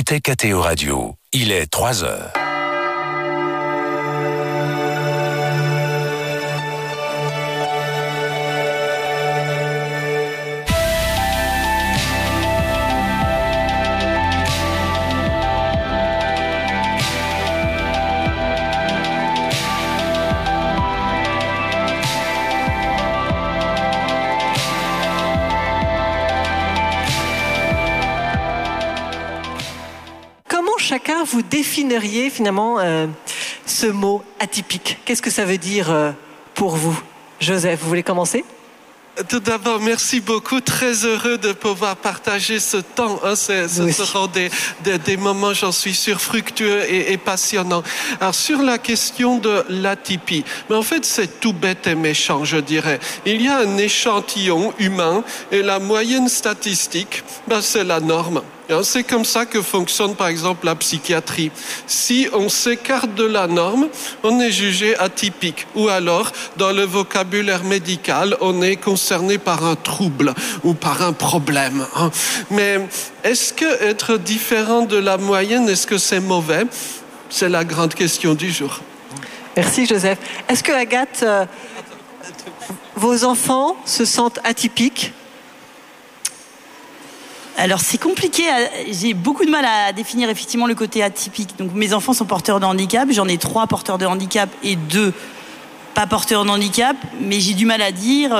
écoutez KTO Radio. Il est 3 heures. Chacun, vous définiriez finalement ce mot atypique. Qu'est-ce que ça veut dire pour vous? Joseph, vous voulez commencer? Tout d'abord, merci beaucoup. Très heureux de pouvoir partager ce temps. Ce seront des moments, j'en suis sûr, fructueux et passionnants. Alors, sur la question de l'atypie, mais en fait, c'est tout bête et méchant, je dirais. Il y a un échantillon humain et la moyenne statistique, c'est la norme. C'est comme ça que fonctionne, par exemple, la psychiatrie. Si on s'écarte de la norme, on est jugé atypique. Ou alors, dans le vocabulaire médical, on est concerné par un trouble ou par un problème. Mais est-ce que être différent de la moyenne, est-ce que c'est mauvais? C'est la grande question du jour. Merci, Joseph. Est-ce que, Agathe, vos enfants se sentent atypiques? Alors c'est compliqué, j'ai beaucoup de mal à définir effectivement le côté atypique. Donc mes enfants sont porteurs de handicap, j'en ai 3 porteurs de handicap et 2 pas porteurs de handicap, mais j'ai du mal à dire.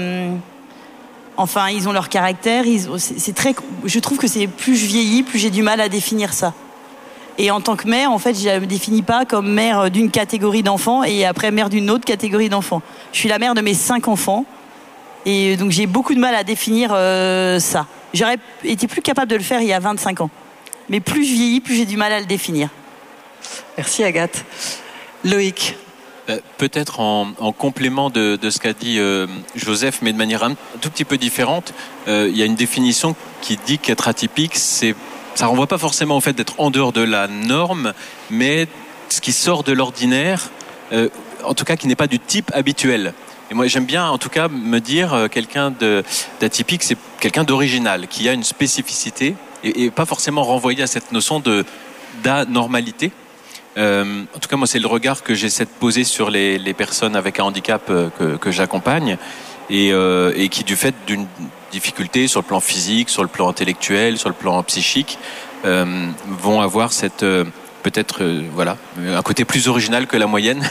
Enfin, ils ont leur caractère, je trouve que c'est plus je vieillis, plus j'ai du mal à définir ça. Et en tant que mère, en fait, je ne me définis pas comme mère d'une catégorie d'enfants et après mère d'une autre catégorie d'enfants. Je suis la mère de mes 5 enfants et donc j'ai beaucoup de mal à définir ça. J'aurais été plus capable de le faire il y a 25 ans. Mais plus je vieillis, plus j'ai du mal à le définir. Merci Agathe. Loïc. Peut-être en complément de ce qu'a dit Joseph, mais de manière un tout petit peu différente, il y a une définition qui dit qu'être atypique, ça renvoie pas forcément au fait d'être en dehors de la norme, mais ce qui sort de l'ordinaire, en tout cas qui n'est pas du type habituel. Et moi, j'aime bien, en tout cas, me dire quelqu'un d'atypique, c'est quelqu'un d'original, qui a une spécificité et pas forcément renvoyé à cette notion d'anormalité. En tout cas, moi, c'est le regard que j'essaie de poser sur les personnes avec un handicap que j'accompagne et qui, du fait d'une difficulté sur le plan physique, sur le plan intellectuel, sur le plan psychique, vont avoir cette peut-être un côté plus original que la moyenne.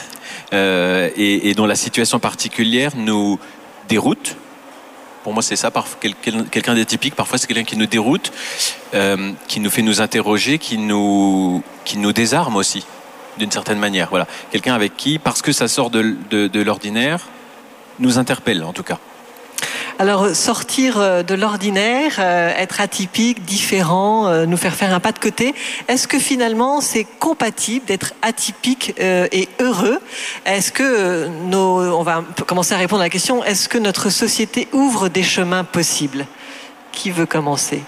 Et dont la situation particulière nous déroute. Pour moi, c'est ça, quelqu'un d'atypique. Parfois, c'est quelqu'un qui nous déroute, qui nous fait nous interroger, qui nous désarme aussi, d'une certaine manière. Voilà. Quelqu'un avec qui, parce que ça sort de l'ordinaire, nous interpelle, en tout cas. Alors, sortir de l'ordinaire, être atypique, différent, nous faire un pas de côté, est-ce que finalement c'est compatible d'être atypique et heureux? Est-ce que on va commencer à répondre à la question, est-ce que notre société ouvre des chemins possibles? Qui veut commencer?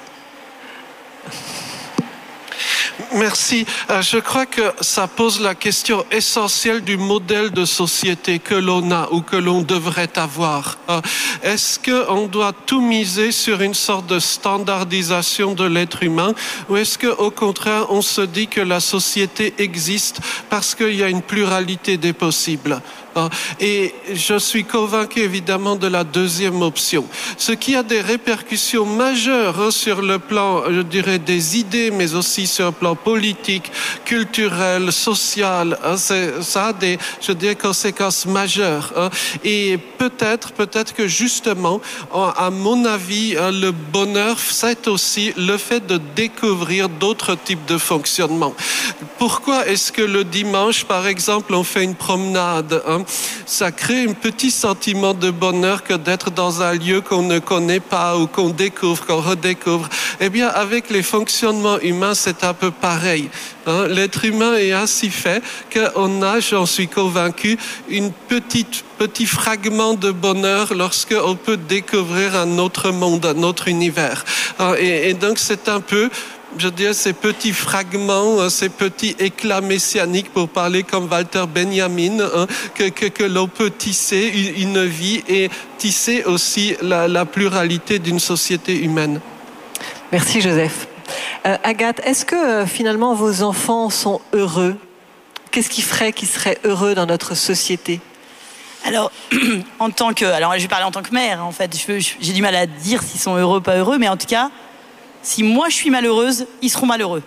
Merci. Je crois que ça pose la question essentielle du modèle de société que l'on a ou que l'on devrait avoir. Est-ce qu'on doit tout miser sur une sorte de standardisation de l'être humain ou est-ce qu'au contraire on se dit que la société existe parce qu'il y a une pluralité des possibles? Et je suis convaincu évidemment de la deuxième option, ce qui a des répercussions majeures sur le plan, je dirais, des idées, mais aussi sur le plan politique, culturel, social. Ça a des, je dirais, conséquences majeures. Et peut-être que justement, à mon avis, le bonheur, c'est aussi le fait de découvrir d'autres types de fonctionnement. Pourquoi est-ce que le dimanche, par exemple, on fait une promenade? Ça crée un petit sentiment de bonheur que d'être dans un lieu qu'on ne connaît pas ou qu'on découvre, qu'on redécouvre. Eh bien, avec les fonctionnements humains, c'est un peu pareil. L'être humain est ainsi fait qu'on a, j'en suis convaincu, un petit fragment de bonheur lorsqu'on peut découvrir un autre monde, un autre univers. Et donc, c'est un peu, je dirais, ces petits fragments, ces petits éclats messianiques, pour parler comme Walter Benjamin, que l'on peut tisser une vie et tisser aussi la pluralité d'une société humaine. Merci Joseph. Agathe, est-ce que finalement vos enfants sont heureux? Qu'est-ce qui ferait qu'ils seraient heureux dans notre société? Alors, alors je vais parler en tant que mère, en fait. J'ai du mal à dire s'ils sont heureux ou pas heureux, mais en tout cas, si moi je suis malheureuse, ils seront malheureux.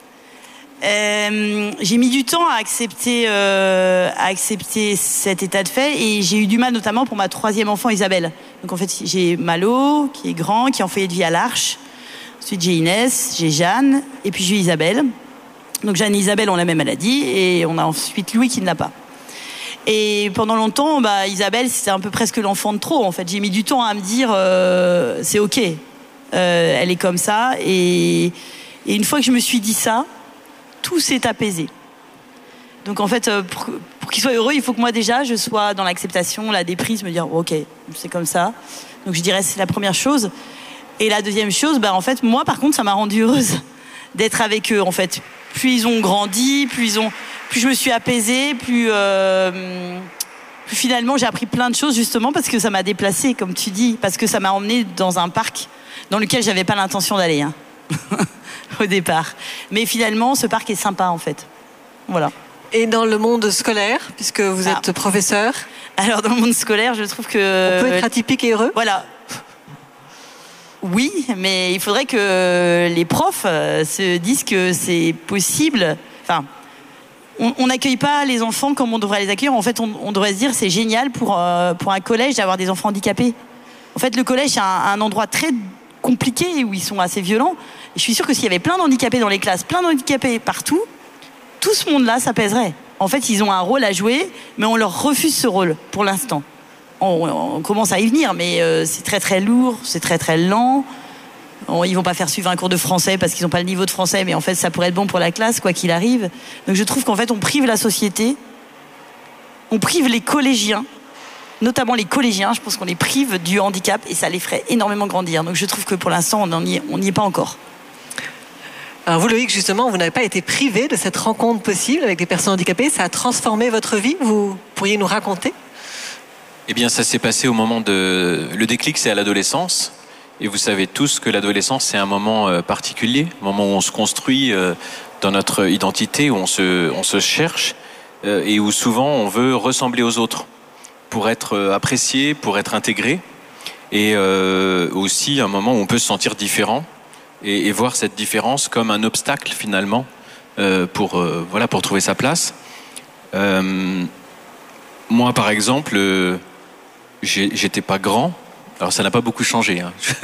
J'ai mis du temps à accepter cet état de fait, et j'ai eu du mal notamment pour ma 3e enfant, Isabelle. Donc en fait, j'ai Malo, qui est grand, qui est en foyer de vie à l'Arche. Ensuite, j'ai Inès, j'ai Jeanne, et puis j'ai Isabelle. Donc Jeanne et Isabelle ont la même maladie, et on a ensuite Louis qui ne l'a pas. Et pendant longtemps, Isabelle, c'était un peu presque l'enfant de trop, en fait. J'ai mis du temps à me dire, c'est ok, elle est comme ça. Et une fois que je me suis dit ça, tout s'est apaisé. Donc en fait, pour qu'il soit heureux, il faut que moi déjà, je sois dans l'acceptation, la déprise, me dire, ok, c'est comme ça. Donc je dirais, c'est la première chose. Et la deuxième chose, en fait, moi, par contre, ça m'a rendue heureuse d'être avec eux, en fait. Plus ils ont grandi, plus je me suis apaisée, plus finalement j'ai appris plein de choses, justement parce que ça m'a déplacée, comme tu dis, parce que ça m'a emmenée dans un parc dans lequel j'avais pas l'intention d'aller au départ. Mais finalement, ce parc est sympa, en fait. Voilà. Et dans le monde scolaire, puisque vous êtes professeur? Alors dans le monde scolaire, je trouve que... On peut être atypique et heureux? Voilà. Oui, mais il faudrait que les profs se disent que c'est possible. Enfin, on n'accueille pas les enfants comme on devrait les accueillir. En fait, on devrait se dire c'est génial pour un collège d'avoir des enfants handicapés. En fait, le collège, c'est un endroit très compliqué où ils sont assez violents. Et je suis sûre que s'il y avait plein d'handicapés dans les classes, plein d'handicapés partout, tout ce monde-là s'apaiserait. En fait, ils ont un rôle à jouer, mais on leur refuse ce rôle pour l'instant. On commence à y venir, mais c'est très très lourd, c'est très très lent. Ils vont pas faire suivre un cours de français parce qu'ils n'ont pas le niveau de français, mais en fait ça pourrait être bon pour la classe, quoi qu'il arrive. Donc je trouve qu'en fait on prive la société, on prive les collégiens, notamment les collégiens, je pense qu'on les prive du handicap et ça les ferait énormément grandir. Donc je trouve que pour l'instant on n'y est pas encore. Alors vous, Loïc, justement, vous n'avez pas été privé de cette rencontre possible avec des personnes handicapées. Ça a transformé votre vie, vous pourriez nous raconter? Eh bien, ça s'est passé au moment le déclic, c'est à l'adolescence. Et vous savez tous que l'adolescence, c'est un moment particulier, un moment où on se construit dans notre identité, où on se cherche et où souvent on veut ressembler aux autres pour être apprécié, pour être intégré. Et aussi un moment où on peut se sentir différent et voir cette différence comme un obstacle finalement pour trouver sa place. Moi, par exemple, j'étais pas grand. Alors ça n'a pas beaucoup changé.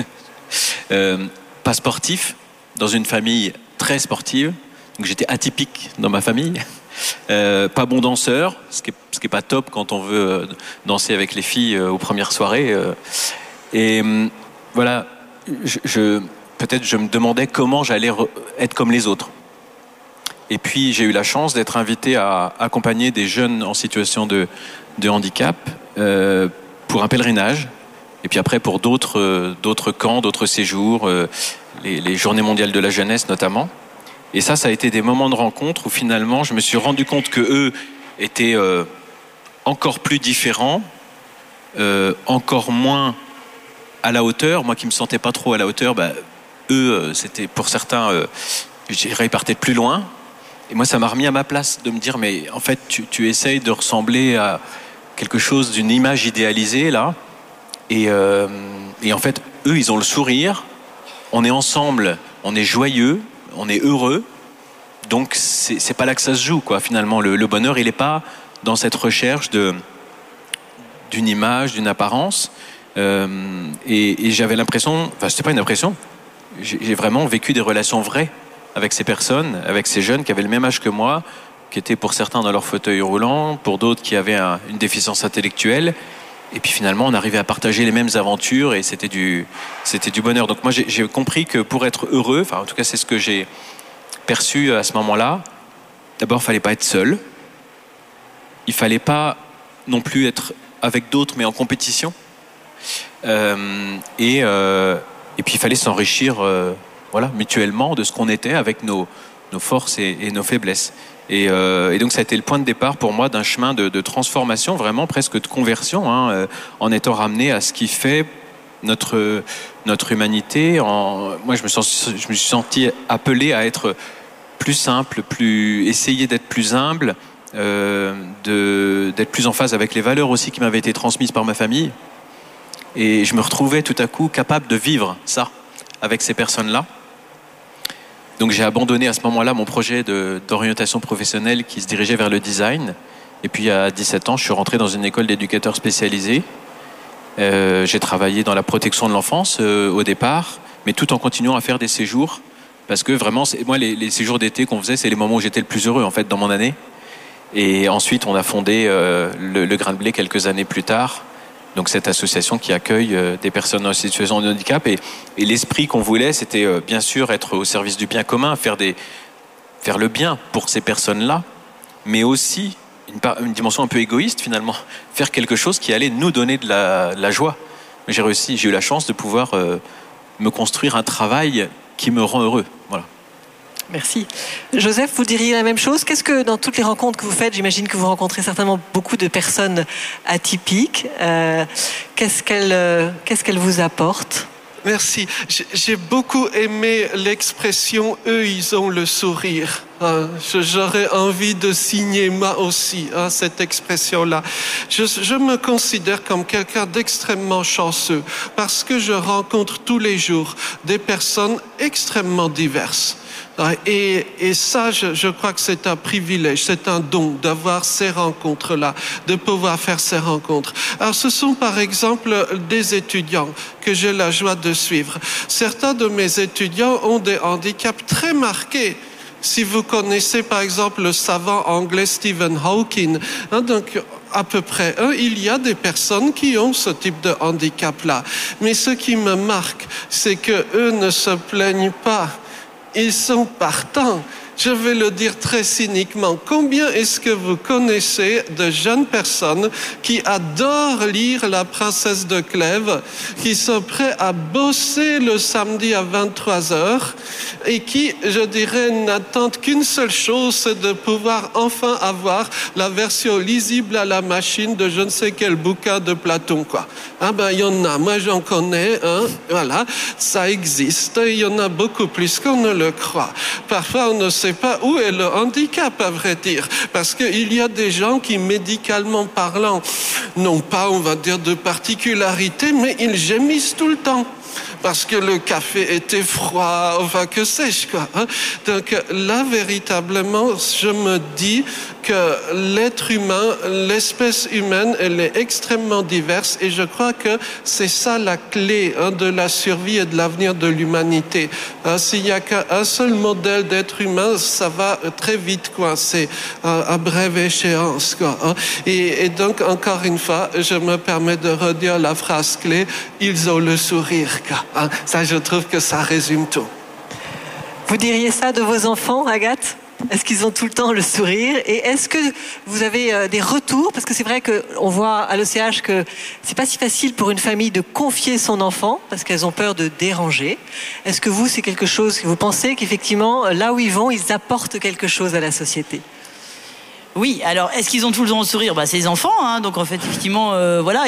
Pas sportif, dans une famille très sportive. Donc j'étais atypique dans ma famille. Pas bon danseur, ce qui est pas top quand on veut danser avec les filles aux premières soirées. Voilà, peut-être je me demandais comment j'allais être comme les autres. Et puis j'ai eu la chance d'être invité à accompagner des jeunes en situation de handicap pour un pèlerinage. Et puis après pour d'autres camps, d'autres séjours, les Journées mondiales de la jeunesse notamment. Et ça a été des moments de rencontre où finalement je me suis rendu compte que eux étaient encore plus différents, encore moins à la hauteur. Moi qui me sentais pas trop à la hauteur, eux c'était pour certains, je dirais, ils partaient de plus loin. Et moi ça m'a remis à ma place de me dire mais en fait tu essayes de ressembler à quelque chose d'une image idéalisée là. Et en fait, eux, ils ont le sourire. On est ensemble, on est joyeux, on est heureux. Donc, c'est pas là que ça se joue, quoi. Finalement, le bonheur, il est pas dans cette recherche d'une image, d'une apparence. Et j'avais l'impression, enfin, c'était pas une impression. J'ai vraiment vécu des relations vraies avec ces personnes, avec ces jeunes qui avaient le même âge que moi, qui étaient pour certains dans leur fauteuil roulant, pour d'autres qui avaient une déficience intellectuelle. Et puis finalement, on arrivait à partager les mêmes aventures et c'était du bonheur. Donc moi, j'ai compris que pour être heureux, enfin en tout cas c'est ce que j'ai perçu à ce moment-là, d'abord, il fallait pas être seul. Il fallait pas non plus être avec d'autres, mais en compétition. Et puis il fallait s'enrichir, mutuellement de ce qu'on était avec nos forces et nos faiblesses. Et donc ça a été le point de départ pour moi d'un chemin de transformation, vraiment presque de conversion, en étant ramené à ce qui fait notre humanité. Moi, je me suis senti appelé à être plus simple, essayer d'être plus humble, d'être plus en phase avec les valeurs aussi qui m'avaient été transmises par ma famille. Et je me retrouvais tout à coup capable de vivre ça avec ces personnes-là. Donc j'ai abandonné à ce moment-là mon projet d'orientation professionnelle qui se dirigeait vers le design. Et puis à 17 ans, je suis rentré dans une école d'éducateurs spécialisés. J'ai travaillé dans la protection de l'enfance au départ, mais tout en continuant à faire des séjours. Parce que vraiment, moi, les séjours d'été qu'on faisait, c'est les moments où j'étais le plus heureux en fait dans mon année. Et ensuite, on a fondé le Grain de Blé quelques années plus tard. Donc cette association qui accueille des personnes en situation de handicap. Et l'esprit qu'on voulait, c'était bien sûr être au service du bien commun, faire le bien pour ces personnes-là, mais aussi une dimension un peu égoïste finalement, faire quelque chose qui allait nous donner de la joie. J'ai eu la chance de pouvoir me construire un travail qui me rend heureux. Voilà. Merci. Joseph, vous diriez la même chose? Qu'est-ce que, dans toutes les rencontres que vous faites, j'imagine que vous rencontrez certainement beaucoup de personnes atypiques. Qu'est-ce qu'elles vous apportent? Merci. J'ai beaucoup aimé l'expression « eux, ils ont le sourire ». J'aurais envie de signer moi aussi cette expression-là. Je me considère comme quelqu'un d'extrêmement chanceux parce que je rencontre tous les jours des personnes extrêmement diverses. Et ça, je crois que c'est un privilège, c'est un don d'avoir ces rencontres-là, de pouvoir faire ces rencontres. Alors, ce sont par exemple des étudiants que j'ai la joie de suivre. Certains de mes étudiants ont des handicaps très marqués. Si vous connaissez par exemple le savant anglais Stephen Hawking, donc à peu près, il y a des personnes qui ont ce type de handicap-là. Mais ce qui me marque, c'est que eux ne se plaignent pas. Ils sont partants. Je vais le dire très cyniquement. Combien est-ce que vous connaissez de jeunes personnes qui adorent lire La Princesse de Clèves, qui sont prêts à bosser le samedi à 23h et qui, je dirais, n'attendent qu'une seule chose, c'est de pouvoir enfin avoir la version lisible à la machine de je ne sais quel bouquin de Platon, quoi. Il y en a. Moi, j'en connais, voilà. Ça existe. Il y en a beaucoup plus qu'on ne le croit. Parfois, on ne sait pas où est le handicap, à vrai dire, parce qu'il y a des gens qui, médicalement parlant, n'ont pas, on va dire, de particularité, mais ils gémissent tout le temps. Parce que le café était froid, enfin que sais-je quoi. Donc là, véritablement, je me dis que l'être humain, l'espèce humaine, elle est extrêmement diverse et je crois que c'est ça la clé de la survie et de l'avenir de l'humanité. S'il n'y a qu'un seul modèle d'être humain, ça va très vite coincer à brève échéance, quoi. Et donc, encore une fois, je me permets de redire la phrase clé, ils ont le sourire, quoi. Ça, je trouve que ça résume tout. Vous diriez ça de vos enfants, Agathe? Est-ce qu'ils ont tout le temps le sourire? Et est-ce que vous avez des retours? Parce que c'est vrai qu'on voit à l'OCH que c'est pas si facile pour une famille de confier son enfant, parce qu'elles ont peur de déranger. Est-ce que vous, c'est quelque chose que vous pensez qu'effectivement, là où ils vont, ils apportent quelque chose à la société? Oui, alors est-ce qu'ils ont tout le temps le sourire? C'est les enfants, donc en fait, effectivement, voilà,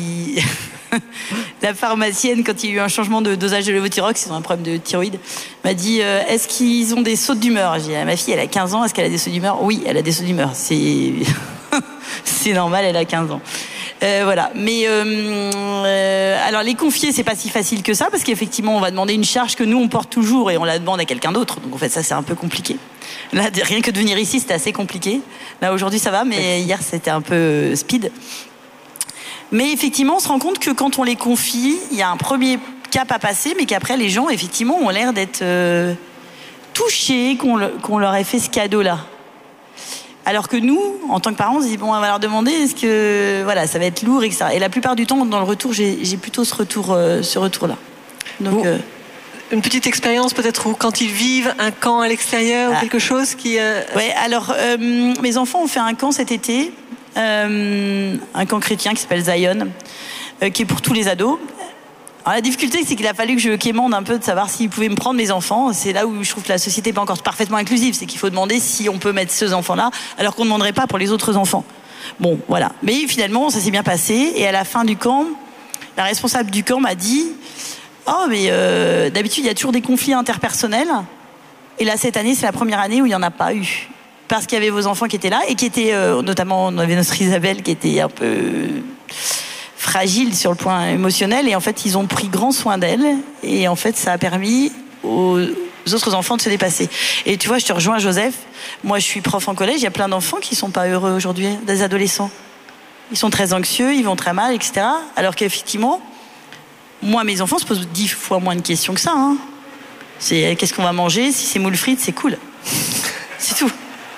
la pharmacienne, quand il y a eu un changement de dosage de Levothyrox, ils ont un problème de thyroïde, m'a dit est-ce qu'ils ont des sautes d'humeur? J'ai dit ma fille, elle a 15 ans, est-ce qu'elle a des sautes d'humeur? Oui, elle a des sautes d'humeur, c'est normal, elle a 15 ans. Voilà, mais alors les confier, c'est pas si facile que ça, parce qu'effectivement, on va demander une charge que nous on porte toujours et on la demande à quelqu'un d'autre. Donc en fait, ça c'est un peu compliqué. Là, rien que de venir ici, c'était assez compliqué. Là aujourd'hui, ça va, mais hier c'était un peu speed. Mais effectivement, on se rend compte que quand on les confie, il y a un premier cap à passer, mais qu'après les gens, effectivement, ont l'air d'être touchés qu'on leur ait fait ce cadeau-là. Alors que nous, en tant que parents, on se dit bon, on va leur demander est-ce que voilà, ça va être lourd, etc. Et la plupart du temps, dans le retour, j'ai plutôt ce retour-là. Donc, une petite expérience peut-être où quand ils vivent un camp à l'extérieur ou quelque chose qui. Ouais, alors mes enfants ont fait un camp cet été, un camp chrétien qui s'appelle Zion, qui est pour tous les ados. Alors la difficulté, c'est qu'il a fallu que je quémande un peu de savoir s'ils pouvaient me prendre mes enfants. C'est là où je trouve que la société n'est pas encore parfaitement inclusive. C'est qu'il faut demander si on peut mettre ces enfants-là, alors qu'on ne demanderait pas pour les autres enfants. Bon, voilà. Mais finalement, ça s'est bien passé. Et à la fin du camp, la responsable du camp m'a dit « Oh, mais d'habitude, il y a toujours des conflits interpersonnels. Et là, cette année, c'est la première année où il n'y en a pas eu. Parce qu'il y avait vos enfants qui étaient là et qui étaient, notamment, on avait notre Isabelle qui était un peu fragile sur le point émotionnel. Et en fait, ils ont pris grand soin d'elle. Et en fait, ça a permis aux autres enfants de se dépasser. Et tu vois, je te rejoins, Joseph. Moi, je suis prof en collège. Il y a plein d'enfants qui ne sont pas heureux aujourd'hui, des adolescents. Ils sont très anxieux, ils vont très mal, etc. Alors qu'effectivement, moi, mes enfants se posent 10 fois moins de questions que ça. Hein. C'est qu'est-ce qu'on va manger? Si c'est moules frites, c'est cool. C'est tout.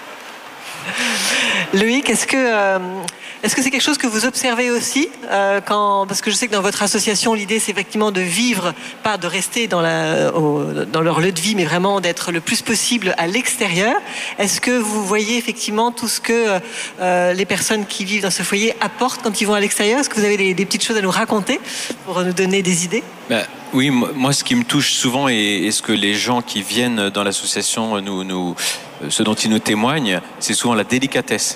Loïc, est-ce que c'est quelque chose que vous observez aussi parce que je sais que dans votre association, l'idée c'est effectivement de vivre, pas de rester dans leur lieu de vie, mais vraiment d'être le plus possible à l'extérieur. Est-ce que vous voyez effectivement tout ce que les personnes qui vivent dans ce foyer apportent quand ils vont à l'extérieur? Est-ce que vous avez des petites choses à nous raconter pour nous donner des idées? Oui, moi ce qui me touche souvent et ce que les gens qui viennent dans l'association ce dont ils nous témoignent, c'est souvent la délicatesse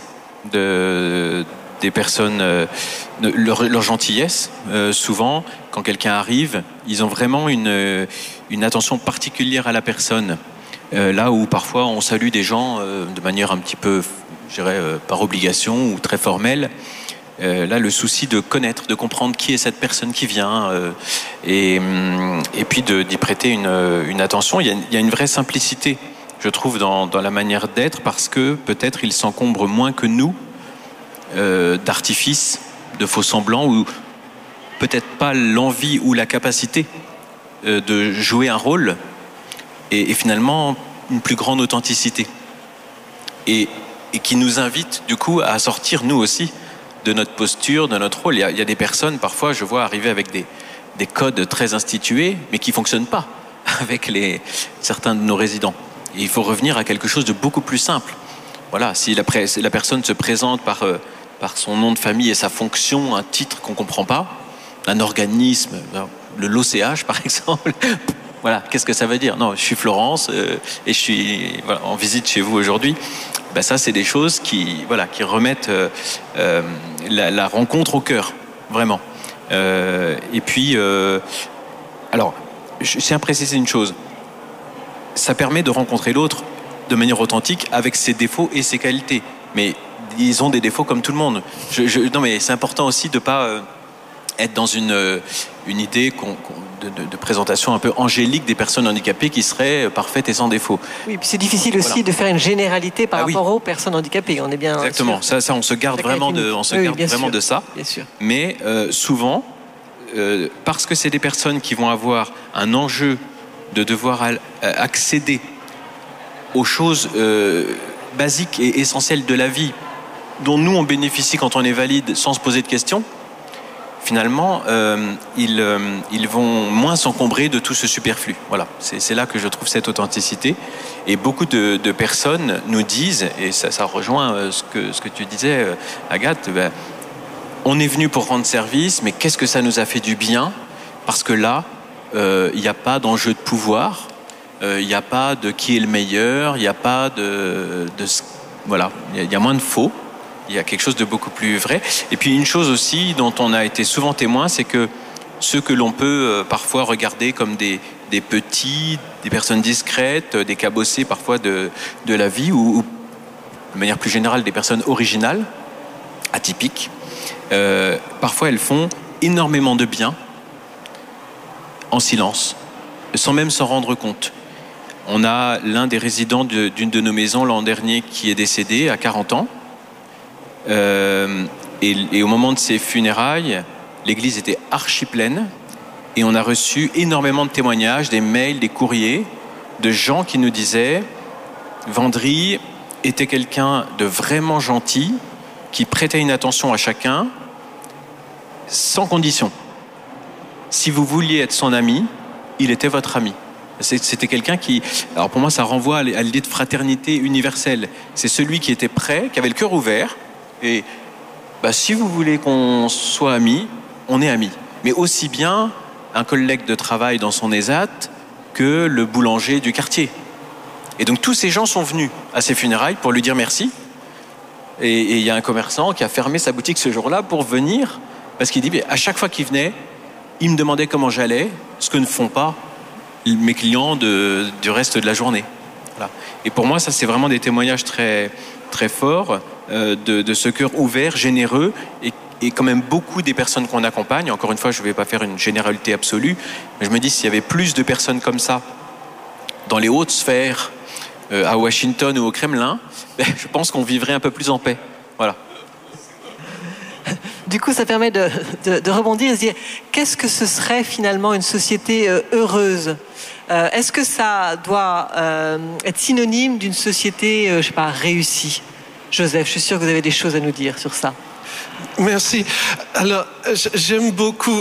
des personnes, leur gentillesse. Souvent, quand quelqu'un arrive, ils ont vraiment une attention particulière à la personne. Là où parfois on salue des gens de manière un petit peu, je dirais, par obligation ou très formelle. Là, le souci de connaître, de comprendre qui est cette personne qui vient, et puis d'y prêter une attention. Il y a une vraie simplicité, je trouve, dans la manière d'être, parce que peut-être ils s'encombrent moins que nous d'artifices, de faux semblants, ou peut-être pas l'envie ou la capacité de jouer un rôle, et finalement une plus grande authenticité, et qui nous invite du coup à sortir nous aussi de notre posture, de notre rôle. Il y a des personnes, parfois je vois arriver avec des codes très institués, mais qui fonctionnent pas avec certains de nos résidents. Et il faut revenir à quelque chose de beaucoup plus simple. Voilà, si la personne se présente par son nom de famille et sa fonction, un titre qu'on comprend pas, un organisme, l'OCH par exemple, voilà, qu'est-ce que ça veut dire? Non, je suis Florence et je suis en visite chez vous aujourd'hui. Ça, c'est des choses qui remettent la rencontre au cœur, vraiment. Et puis, alors, je tiens à préciser une chose. Ça permet de rencontrer l'autre de manière authentique avec ses défauts et ses qualités. Mais ils ont des défauts comme tout le monde. Non, mais c'est important aussi de ne pas être dans une idée de présentation un peu angélique des personnes handicapées qui seraient parfaites et sans défaut. Oui, puis c'est difficile aussi de faire une généralité par rapport aux personnes handicapées. On est bien exactement. Sûr. Ça, on se garde vraiment de ça. Bien sûr. Mais souvent, parce que c'est des personnes qui vont avoir un enjeu de devoir accéder aux choses basiques et essentielles de la vie, dont nous on bénéficie quand on est valide sans se poser de questions. Finalement, ils vont moins s'encombrer de tout ce superflu. Voilà, c'est là que je trouve cette authenticité. Et beaucoup de personnes nous disent, et ça rejoint ce que tu disais, Agathe, on est venu pour rendre service, mais qu'est-ce que ça nous a fait du bien? Parce que là, il n'y a pas d'enjeu de pouvoir, il n'y a pas de qui est le meilleur, il n'y a pas voilà, il y a moins de faux. Il y a quelque chose de beaucoup plus vrai. Et puis une chose aussi dont on a été souvent témoin, c'est que ceux que l'on peut parfois regarder comme des petits, des personnes discrètes, des cabossés parfois de la vie, ou de manière plus générale des personnes originales, atypiques, parfois elles font énormément de bien en silence, sans même s'en rendre compte. On a l'un des résidents d'une de nos maisons l'an dernier qui est décédé à 40 ans. Et au moment de ses funérailles, l'église était archi pleine et on a reçu énormément de témoignages, des mails, des courriers de gens qui nous disaient Vendry était quelqu'un de vraiment gentil, qui prêtait une attention à chacun sans condition. Si vous vouliez être son ami, il était votre ami. C'était quelqu'un qui... Alors pour moi, ça renvoie à l'idée de fraternité universelle. C'est celui qui était prêt, qui avait le cœur ouvert. Et si vous voulez qu'on soit amis, on est amis. Mais aussi bien un collègue de travail dans son ESAT que le boulanger du quartier. Et donc tous ces gens sont venus à ses funérailles pour lui dire merci. Et il y a un commerçant qui a fermé sa boutique ce jour-là pour venir, parce qu'il dit à chaque fois qu'il venait, ils me demandaient comment j'allais, ce que ne font pas mes clients du reste de la journée. Voilà. Et pour moi, ça, c'est vraiment des témoignages très, très forts de ce cœur ouvert, généreux, et quand même beaucoup des personnes qu'on accompagne. Encore une fois, je ne vais pas faire une généralité absolue, mais je me dis, s'il y avait plus de personnes comme ça dans les hautes sphères, à Washington ou au Kremlin, je pense qu'on vivrait un peu plus en paix. Voilà. Du coup, ça permet de rebondir et de dire, qu'est-ce que ce serait finalement une société heureuse ? Est-ce que ça doit être synonyme d'une société, je sais pas, réussie ? Joseph, je suis sûr que vous avez des choses à nous dire sur ça. Merci. Alors, j'aime beaucoup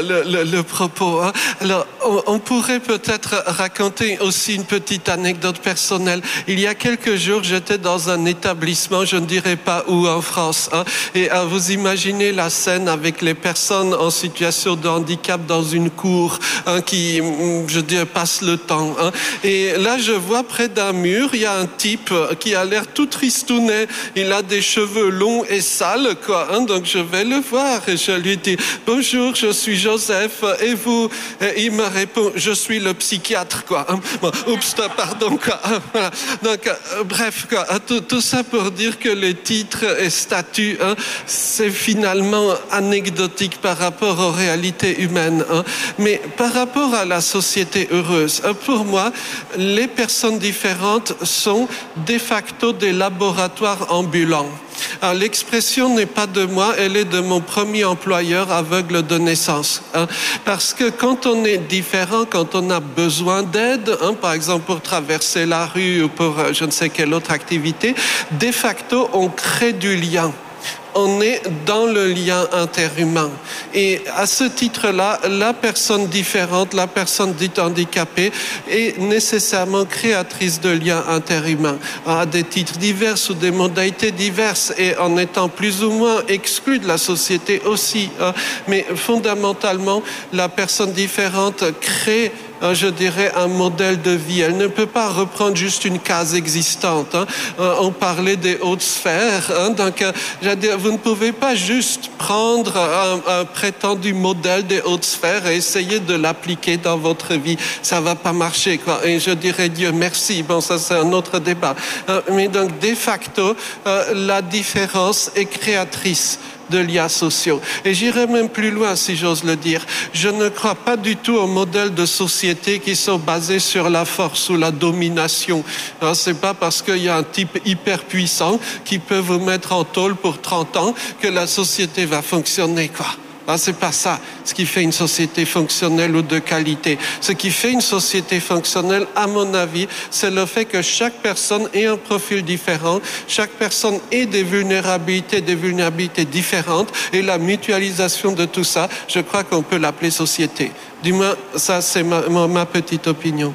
le propos. Alors, on pourrait peut-être raconter aussi une petite anecdote personnelle. Il y a quelques jours, j'étais dans un établissement, je ne dirais pas où, en France. Et vous imaginez la scène avec les personnes en situation de handicap dans une cour qui, je dirais, passe le temps. Et là, je vois près d'un mur, il y a un type qui a l'air tout tristounet. Il a des cheveux longs et sales, quoi. Donc je vais le voir et je lui dis « Bonjour, je suis Joseph. Et vous ?» Et il me répond « Je suis le psychiatre, quoi. » Bon, oups, pardon, quoi. Voilà. Donc, bref, quoi. Tout ça pour dire que les titres et statuts, c'est finalement anecdotique par rapport aux réalités humaines. Mais par rapport à la société heureuse, pour moi, les personnes différentes sont de facto des laboratoires ambulants. Alors, l'expression n'est pas de moi, elle est de mon premier employeur aveugle de naissance. Parce que quand on est différent, quand on a besoin d'aide, par exemple pour traverser la rue ou pour je ne sais quelle autre activité, de facto, on crée du lien. On est dans le lien interhumain. Et à ce titre-là, la personne différente, la personne dite handicapée, est nécessairement créatrice de liens interhumains, à des titres divers ou des modalités diverses, et en étant plus ou moins exclue de la société aussi. Mais fondamentalement, la personne différente crée, je dirais, un modèle de vie. Elle ne peut pas reprendre juste une case existante. On parlait des hautes sphères. Donc, vous ne pouvez pas juste prendre un prétendu modèle des hautes sphères et essayer de l'appliquer dans votre vie. Ça va pas marcher, quoi. Et je dirais Dieu merci. Bon, ça c'est un autre débat. Mais donc, de facto, la différence est créatrice de liens sociaux. Et j'irai même plus loin, si j'ose le dire. Je ne crois pas du tout aux modèles de société qui sont basés sur la force ou la domination. C'est pas parce qu'il y a un type hyper puissant qui peut vous mettre en tôle pour 30 ans que la société va fonctionner, quoi. C'est pas ça ce qui fait une société fonctionnelle ou de qualité. Ce qui fait une société fonctionnelle, à mon avis, c'est le fait que chaque personne ait un profil différent, chaque personne ait des vulnérabilités différentes, et la mutualisation de tout ça, je crois qu'on peut l'appeler société. Du moins, ça c'est ma petite opinion.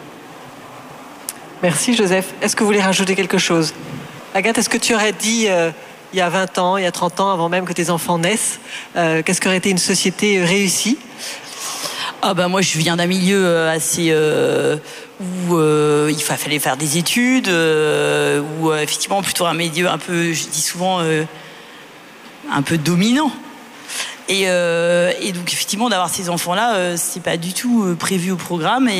Merci Joseph. Est-ce que vous voulez rajouter quelque chose ? Agathe, est-ce que tu aurais dit... il y a 20 ans, il y a 30 ans, avant même que tes enfants naissent, qu'est-ce qu'aurait été une société réussie ? Moi, je viens d'un milieu assez où il fallait faire des études, où effectivement plutôt un milieu un peu, je dis souvent, un peu dominant. Et donc effectivement, d'avoir ces enfants-là, c'est pas du tout prévu au programme.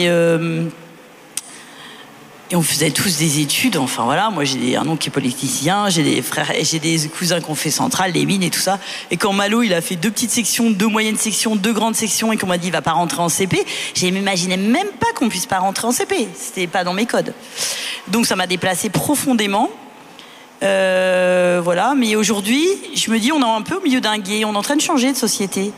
Et on faisait tous des études, enfin voilà, moi j'ai un oncle qui est polytechnicien, j'ai des frères, j'ai des cousins qui ont fait Centrale, les mines et tout ça. Et quand Malo, il a fait 2 petites sections, 2 moyennes sections, 2 grandes sections, et qu'on m'a dit il va pas rentrer en CP, j'imaginais même pas qu'on puisse pas rentrer en CP. C'était pas dans mes codes. Donc ça m'a déplacée profondément. Voilà, mais aujourd'hui, je me dis on est un peu au milieu d'un gué, on est en train de changer de société.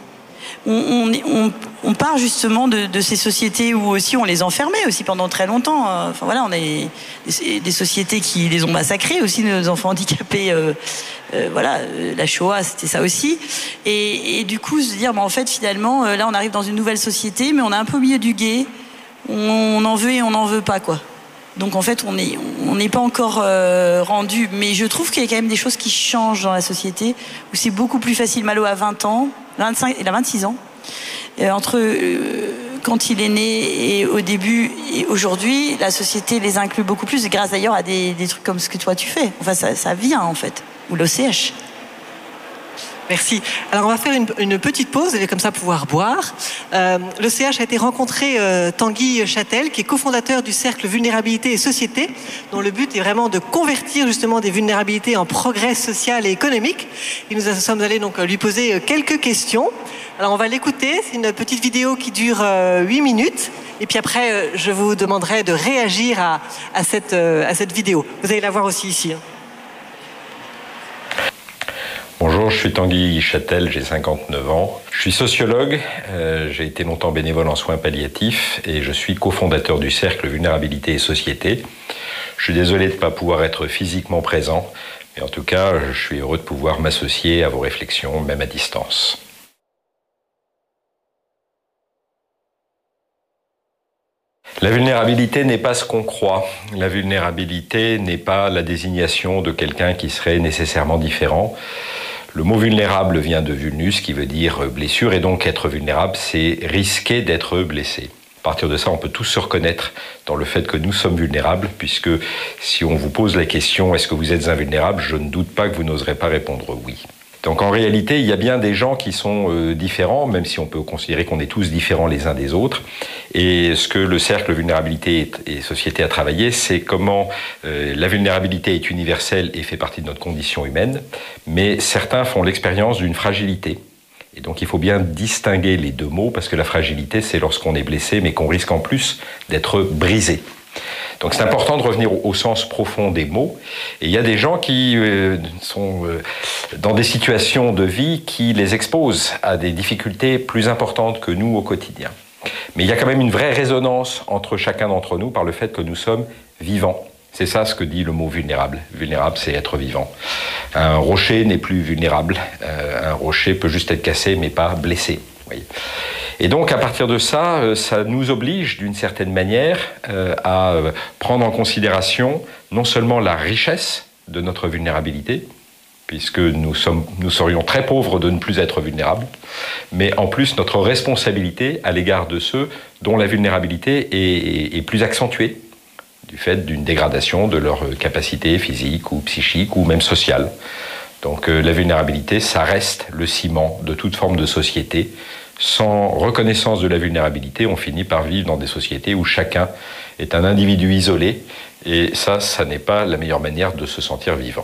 On part justement de ces sociétés où aussi on les enfermait aussi pendant très longtemps. Enfin voilà, on a des sociétés qui les ont massacrés aussi, nos enfants handicapés. Voilà, la Shoah, c'était ça aussi. Et du coup, se dire, en fait, finalement, là, on arrive dans une nouvelle société, mais on est un peu au milieu du gué. On en veut et on n'en veut pas, quoi. Donc en fait, on n'est pas encore rendu. Mais je trouve qu'il y a quand même des choses qui changent dans la société, où c'est beaucoup plus facile. Malo a 20 ans, 25, il a 26 ans. Entre quand il est né et au début et aujourd'hui, la société les inclut beaucoup plus, grâce d'ailleurs à des trucs comme ce que toi tu fais. Enfin, ça vient en fait, ou l'OCH. Merci. Alors on va faire une petite pause, vous allez comme ça pouvoir boire. Le CH a été rencontré Tanguy Châtel, qui est cofondateur du Cercle Vulnérabilité et Société, dont le but est vraiment de convertir justement des vulnérabilités en progrès social et économique. Et nous sommes allés donc lui poser quelques questions. Alors on va l'écouter, c'est une petite vidéo qui dure 8 minutes. Et puis après, je vous demanderai de réagir à cette vidéo. Vous allez la voir aussi ici. Bonjour, je suis Tanguy Châtel, j'ai 59 ans. Je suis sociologue, j'ai été longtemps bénévole en soins palliatifs et je suis cofondateur du Cercle Vulnérabilité et Société. Je suis désolé de ne pas pouvoir être physiquement présent, mais en tout cas, je suis heureux de pouvoir m'associer à vos réflexions, même à distance. La vulnérabilité n'est pas ce qu'on croit. La vulnérabilité n'est pas la désignation de quelqu'un qui serait nécessairement différent. Le mot vulnérable vient de vulnus, qui veut dire blessure, et donc être vulnérable, c'est risquer d'être blessé. À partir de ça, on peut tous se reconnaître dans le fait que nous sommes vulnérables, puisque si on vous pose la question « Est-ce que vous êtes invulnérable ?», je ne doute pas que vous n'oserez pas répondre « oui ». Donc en réalité, il y a bien des gens qui sont différents, même si on peut considérer qu'on est tous différents les uns des autres. Et ce que le Cercle Vulnérabilité et Société a travaillé, c'est comment la vulnérabilité est universelle et fait partie de notre condition humaine, mais certains font l'expérience d'une fragilité. Et donc il faut bien distinguer les deux mots, parce que la fragilité, c'est lorsqu'on est blessé, mais qu'on risque en plus d'être brisé. Donc c'est important de revenir au sens profond des mots. Et il y a des gens qui sont dans des situations de vie qui les exposent à des difficultés plus importantes que nous au quotidien. Mais il y a quand même une vraie résonance entre chacun d'entre nous par le fait que nous sommes vivants. C'est ça ce que dit le mot vulnérable. Vulnérable, c'est être vivant. Un rocher n'est plus vulnérable. Un rocher peut juste être cassé, mais pas blessé. Voyez. Et donc, à partir de ça, ça nous oblige, d'une certaine manière, à prendre en considération non seulement la richesse de notre vulnérabilité, puisque nous serions très pauvres de ne plus être vulnérables, mais en plus notre responsabilité à l'égard de ceux dont la vulnérabilité est plus accentuée, du fait d'une dégradation de leur capacité physique ou psychique ou même sociale. Donc la vulnérabilité, ça reste le ciment de toute forme de société. Sans reconnaissance de la vulnérabilité, on finit par vivre dans des sociétés où chacun est un individu isolé, et ça n'est pas la meilleure manière de se sentir vivant.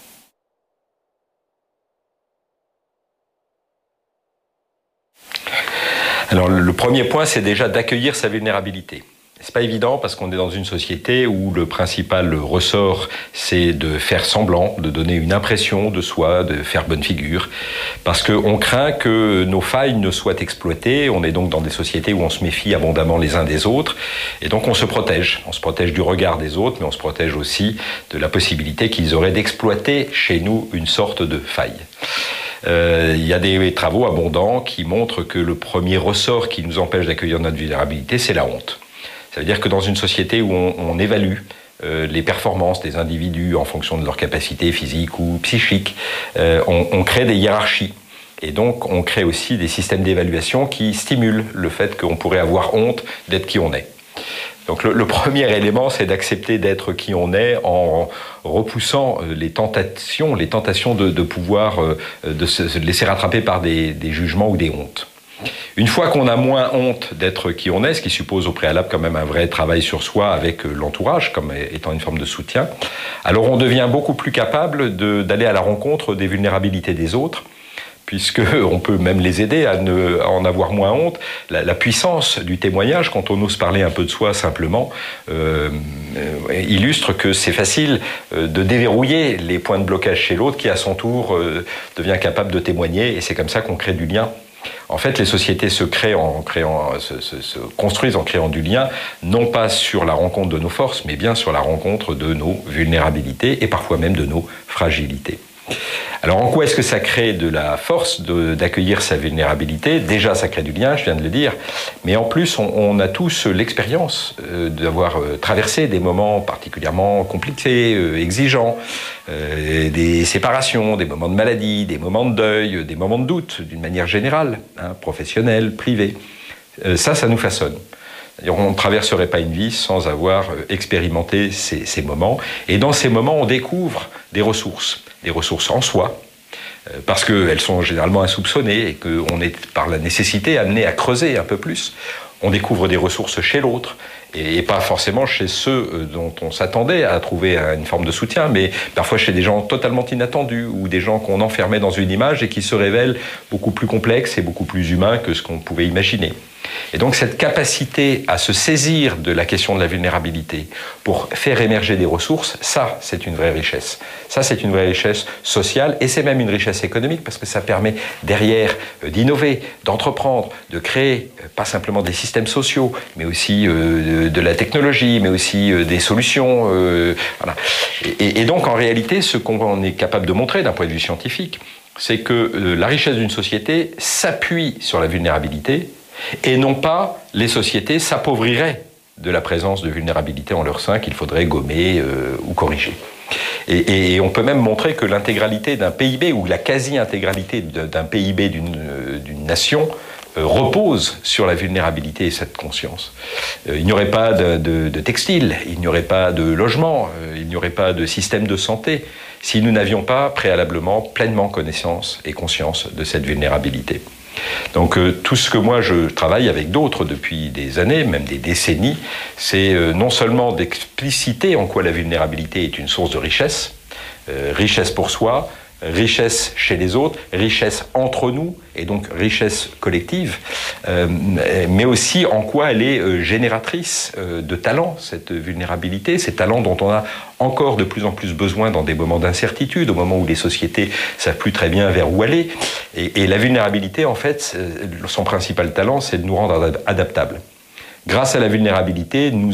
Alors le premier point, c'est déjà d'accueillir sa vulnérabilité. C'est pas évident parce qu'on est dans une société où le principal ressort, c'est de faire semblant, de donner une impression de soi, de faire bonne figure, parce qu'on craint que nos failles ne soient exploitées. On est donc dans des sociétés où on se méfie abondamment les uns des autres, et donc on se protège. On se protège du regard des autres, mais on se protège aussi de la possibilité qu'ils auraient d'exploiter chez nous une sorte de faille. Il y a des travaux abondants qui montrent que le premier ressort qui nous empêche d'accueillir notre vulnérabilité, c'est la honte. Ça veut dire que dans une société où on évalue les performances des individus en fonction de leur capacité physique ou psychique, on crée des hiérarchies. Et donc, on crée aussi des systèmes d'évaluation qui stimulent le fait qu'on pourrait avoir honte d'être qui on est. Donc, le premier élément, c'est d'accepter d'être qui on est en repoussant les tentations de pouvoir de se laisser rattraper par des jugements ou des hontes. Une fois qu'on a moins honte d'être qui on est, ce qui suppose au préalable quand même un vrai travail sur soi avec l'entourage comme étant une forme de soutien, alors on devient beaucoup plus capable d'aller à la rencontre des vulnérabilités des autres, puisqu'on peut même les aider à en avoir moins honte. La puissance du témoignage, quand on ose parler un peu de soi simplement, illustre que c'est facile de déverrouiller les points de blocage chez l'autre qui à son tour devient capable de témoigner, et c'est comme ça qu'on crée du lien. En fait, les sociétés se construisent en créant du lien, non pas sur la rencontre de nos forces, mais bien sur la rencontre de nos vulnérabilités et parfois même de nos fragilités. Alors, en quoi est-ce que ça crée de la force d'accueillir sa vulnérabilité ? Déjà, ça crée du lien, je viens de le dire, mais en plus, on a tous l'expérience d'avoir traversé des moments particulièrement compliqués, exigeants, des séparations, des moments de maladie, des moments de deuil, des moments de doute, d'une manière générale, professionnelle, privée. Ça nous façonne. On ne traverserait pas une vie sans avoir expérimenté ces moments. Et dans ces moments, on découvre des ressources en soi, parce qu'elles sont généralement insoupçonnées et qu'on est par la nécessité amené à creuser un peu plus. On découvre des ressources chez l'autre et pas forcément chez ceux dont on s'attendait à trouver une forme de soutien, mais parfois chez des gens totalement inattendus ou des gens qu'on enfermait dans une image et qui se révèlent beaucoup plus complexes et beaucoup plus humains que ce qu'on pouvait imaginer. Et donc cette capacité à se saisir de la question de la vulnérabilité pour faire émerger des ressources, ça c'est une vraie richesse. Ça c'est une vraie richesse sociale et c'est même une richesse économique parce que ça permet derrière d'innover, d'entreprendre, de créer pas simplement des systèmes sociaux, mais aussi de la technologie, mais aussi des solutions. Voilà. Et donc en réalité ce qu'on est capable de montrer d'un point de vue scientifique, c'est que la richesse d'une société s'appuie sur la vulnérabilité et non pas les sociétés s'appauvriraient de la présence de vulnérabilité en leur sein qu'il faudrait gommer ou corriger. Et on peut même montrer que l'intégralité d'un PIB ou la quasi-intégralité d'un PIB d'une nation repose sur la vulnérabilité et cette conscience. Il n'y aurait pas de textile, il n'y aurait pas de logement, il n'y aurait pas de système de santé si nous n'avions pas préalablement pleinement connaissance et conscience de cette vulnérabilité. Donc tout ce que moi je travaille avec d'autres depuis des années, même des décennies, c'est non seulement d'expliciter en quoi la vulnérabilité est une source de richesse, richesse pour soi, richesse chez les autres, richesse entre nous et donc richesse collective, mais aussi en quoi elle est génératrice de talents, cette vulnérabilité, ces talents dont on a encore de plus en plus besoin dans des moments d'incertitude, au moment où les sociétés ne savent plus très bien vers où aller. Et la vulnérabilité, en fait, son principal talent, c'est de nous rendre adaptables. Grâce à la vulnérabilité, nous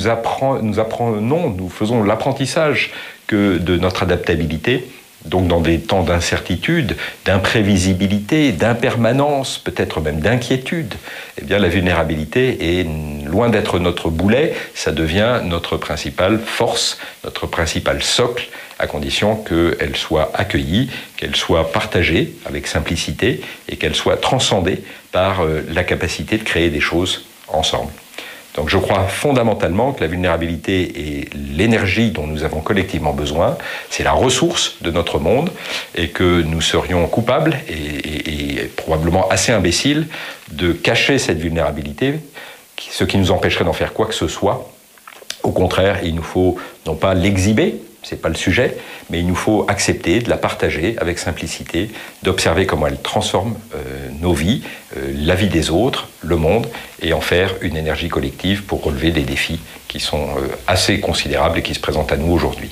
faisons l'apprentissage de notre adaptabilité. Donc dans des temps d'incertitude, d'imprévisibilité, d'impermanence, peut-être même d'inquiétude, eh bien la vulnérabilité est loin d'être notre boulet, ça devient notre principale force, notre principal socle, à condition qu'elle soit accueillie, qu'elle soit partagée avec simplicité et qu'elle soit transcendée par la capacité de créer des choses ensemble. Donc je crois fondamentalement que la vulnérabilité est l'énergie dont nous avons collectivement besoin, c'est la ressource de notre monde et que nous serions coupables et probablement assez imbéciles de cacher cette vulnérabilité, ce qui nous empêcherait d'en faire quoi que ce soit. Au contraire, il nous faut non pas l'exhiber, c'est pas le sujet, mais il nous faut accepter de la partager avec simplicité, d'observer comment elle transforme nos vies, la vie des autres, le monde, et en faire une énergie collective pour relever des défis qui sont assez considérables et qui se présentent à nous aujourd'hui.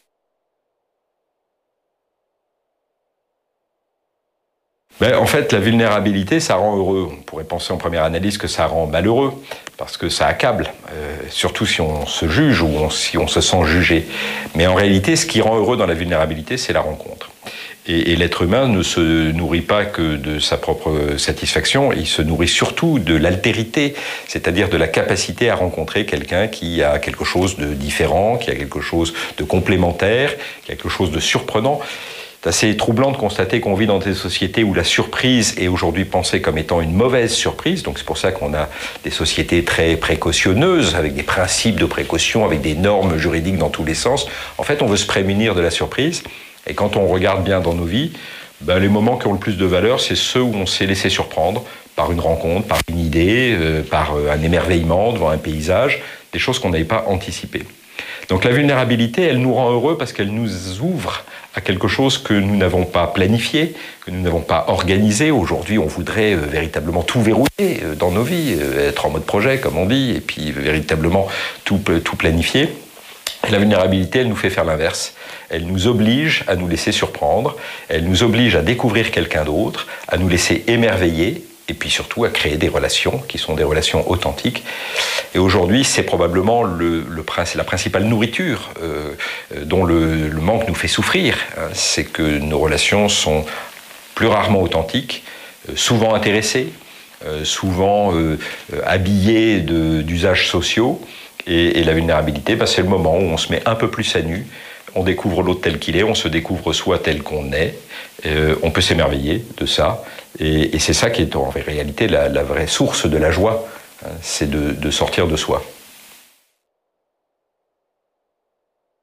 En fait, la vulnérabilité, ça rend heureux. On pourrait penser en première analyse que ça rend malheureux, parce que ça accable, surtout si on se juge ou si on se sent jugé. Mais en réalité, ce qui rend heureux dans la vulnérabilité, c'est la rencontre. Et l'être humain ne se nourrit pas que de sa propre satisfaction, il se nourrit surtout de l'altérité, c'est-à-dire de la capacité à rencontrer quelqu'un qui a quelque chose de différent, qui a quelque chose de complémentaire, quelque chose de surprenant. C'est assez troublant de constater qu'on vit dans des sociétés où la surprise est aujourd'hui pensée comme étant une mauvaise surprise. Donc c'est pour ça qu'on a des sociétés très précautionneuses, avec des principes de précaution, avec des normes juridiques dans tous les sens. En fait, on veut se prémunir de la surprise. Et quand on regarde bien dans nos vies, les moments qui ont le plus de valeur, c'est ceux où on s'est laissé surprendre par une rencontre, par une idée, par un émerveillement devant un paysage, des choses qu'on n'avait pas anticipées. Donc la vulnérabilité, elle nous rend heureux parce qu'elle nous ouvre à quelque chose que nous n'avons pas planifié, que nous n'avons pas organisé. Aujourd'hui, on voudrait véritablement tout verrouiller dans nos vies, être en mode projet, comme on dit, et puis véritablement tout planifier. Et la vulnérabilité, elle nous fait faire l'inverse. Elle nous oblige à nous laisser surprendre, elle nous oblige à découvrir quelqu'un d'autre, à nous laisser émerveiller, et puis surtout à créer des relations qui sont des relations authentiques. Et aujourd'hui, c'est probablement la principale nourriture dont le manque nous fait souffrir. C'est que nos relations sont plus rarement authentiques, souvent intéressées, souvent habillées d'usages sociaux. Et la vulnérabilité, c'est le moment où on se met un peu plus à nu, on découvre l'autre tel qu'il est, on se découvre soi tel qu'on est, on peut s'émerveiller de ça. Et c'est ça qui est en réalité la vraie source de la joie, c'est de sortir de soi.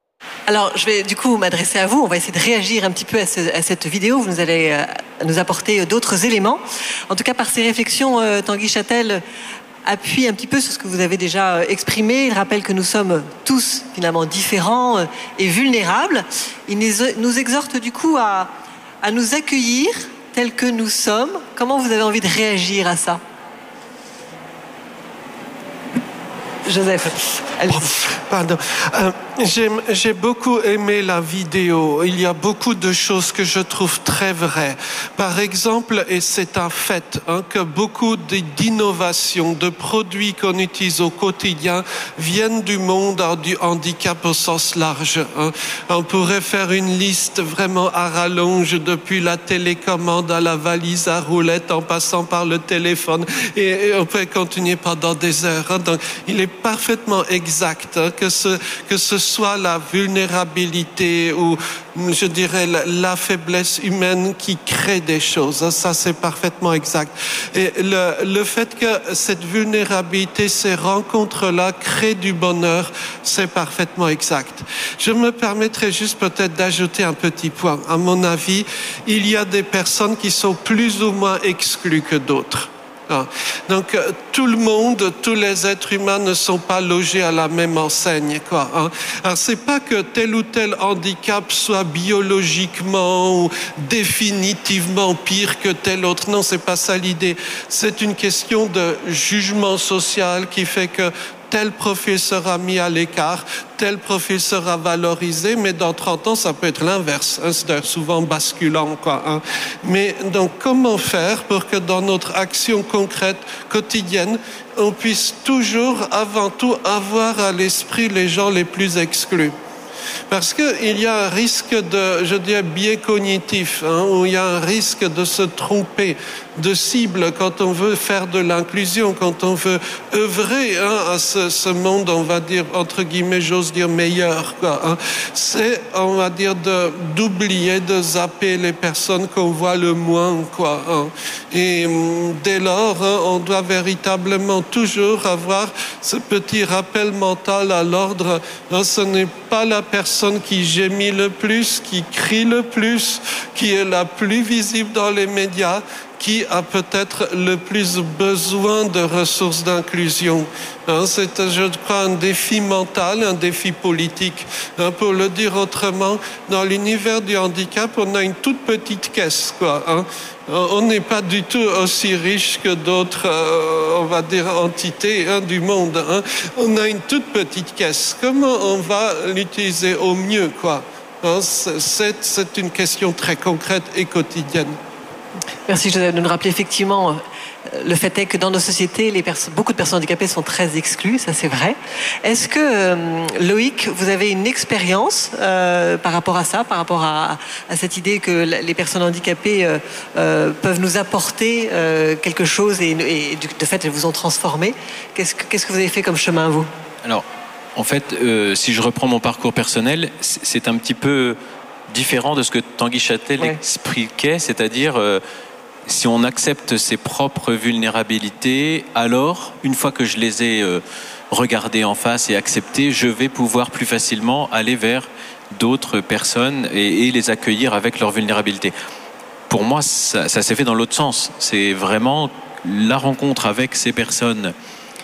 Alors, je vais du coup m'adresser à vous. On va essayer de réagir un petit peu à cette vidéo. Vous allez nous apporter d'autres éléments. En tout cas, par ces réflexions, Tanguy Châtel appuie un petit peu sur ce que vous avez déjà exprimé. Il rappelle que nous sommes tous finalement différents et vulnérables. Il nous exhorte du coup à nous accueillir tels que nous sommes. Comment vous avez envie de réagir à ça ? Joseph, allez-y. Pardon. J'ai beaucoup aimé la vidéo. Il y a beaucoup de choses que je trouve très vraies. Par exemple, et c'est un fait, que beaucoup d'innovations, de produits qu'on utilise au quotidien viennent du monde du handicap au sens large. On pourrait faire une liste vraiment à rallonge depuis la télécommande à la valise à roulettes en passant par le téléphone et on peut continuer pendant des heures. Donc, il est parfaitement exact que ce soit la vulnérabilité ou, je dirais, la faiblesse humaine qui crée des choses. Ça, c'est parfaitement exact. Et le fait que cette vulnérabilité, ces rencontres-là créent du bonheur, c'est parfaitement exact. Je me permettrai juste peut-être d'ajouter un petit point. À mon avis, il y a des personnes qui sont plus ou moins exclues que d'autres. Donc tout le monde, tous les êtres humains ne sont pas logés à la même enseigne, quoi. Alors c'est pas que tel ou tel handicap soit biologiquement ou définitivement pire que tel autre. Non, c'est pas ça l'idée. C'est une question de jugement social qui fait que tel profil sera mis à l'écart, tel profil sera valorisé, mais dans 30 ans, ça peut être l'inverse. C'est souvent basculant, quoi. Mais donc, comment faire pour que dans notre action concrète, quotidienne, on puisse toujours, avant tout, avoir à l'esprit les gens les plus exclus? Parce qu'il y a un risque de, je dirais, biais cognitif, où il y a un risque de se tromper de cible quand on veut faire de l'inclusion, quand on veut œuvrer à ce monde, on va dire, entre guillemets, j'ose dire, meilleur, quoi. C'est, on va dire, d'oublier, de zapper les personnes qu'on voit le moins, quoi. Et dès lors, on doit véritablement toujours avoir ce petit rappel mental à l'ordre. Ce n'est pas la personne qui gémit le plus, qui crie le plus, qui est la plus visible dans les médias, qui a peut-être le plus besoin de ressources d'inclusion. C'est, je crois, un défi mental, un défi politique. Pour le dire autrement, dans l'univers du handicap, on a une toute petite caisse, quoi. On n'est pas du tout aussi riche que d'autres, on va dire, entités du monde. On a une toute petite caisse. Comment on va l'utiliser au mieux, quoi? C'est une question très concrète et quotidienne. Merci Joseph de nous rappeler effectivement. Le fait est que dans nos sociétés, beaucoup de personnes handicapées sont très exclues, ça c'est vrai. Est-ce que, Loïc, vous avez une expérience par rapport à ça, par rapport à cette idée que les personnes handicapées peuvent nous apporter quelque chose et de fait elles vous ont transformé? Qu'est-ce que vous avez fait comme chemin, vous? Alors, en fait, si je reprends mon parcours personnel, c'est un petit peu différent de ce que Tanguy Châtel expliquait, c'est-à-dire... si on accepte ses propres vulnérabilités, alors, une fois que je les ai regardées en face et acceptées, je vais pouvoir plus facilement aller vers d'autres personnes et les accueillir avec leur vulnérabilité. Pour moi, ça s'est fait dans l'autre sens. C'est vraiment la rencontre avec ces personnes,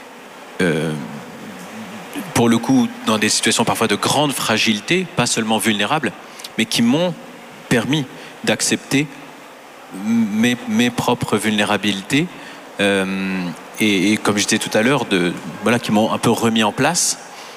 pour le coup, dans des situations parfois de grande fragilité, pas seulement vulnérables, mais qui m'ont permis d'accepter mes propres vulnérabilités et comme je disais tout à l'heure, qui m'ont un peu remis en place.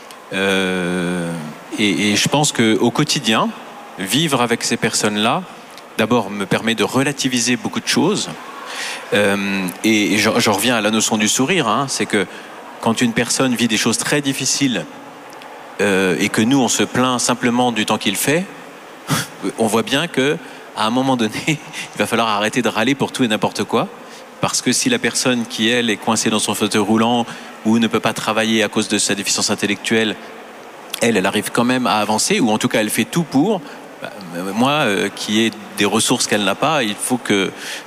Et je pense qu'au quotidien, vivre avec ces personnes-là, d'abord me permet de relativiser beaucoup de choses. Et j'en reviens à la notion du sourire. C'est que quand une personne vit des choses très difficiles et que nous, on se plaint simplement du temps qu'il fait, on voit bien que à un moment donné, il va falloir arrêter de râler pour tout et n'importe quoi, parce que si la personne qui, elle, est coincée dans son fauteuil roulant ou ne peut pas travailler à cause de sa déficience intellectuelle, elle arrive quand même à avancer, ou en tout cas elle fait tout pour, moi, qui ai des ressources qu'elle n'a pas, il faut que